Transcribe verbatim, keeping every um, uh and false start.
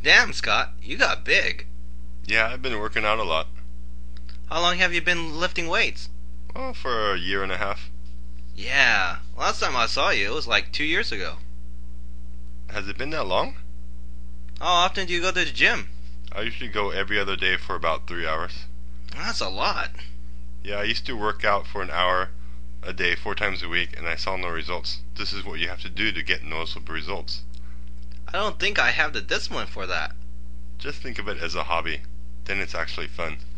Damn, Scott, you got big. Yeah, I've been working out a lot. How long have you been lifting weights? Well, for a year and a half. Yeah, last time I saw you, it was like two years ago. Has it been that long? How often do you go to the gym? I usually go every other day for about three hours. That's a lot. Yeah, I used to work out for an hour a day, four times a week, and I saw no results. This is what you have to do to get noticeable results. I don't think I have the discipline for that. Just think of it as a hobby. Then it's actually fun.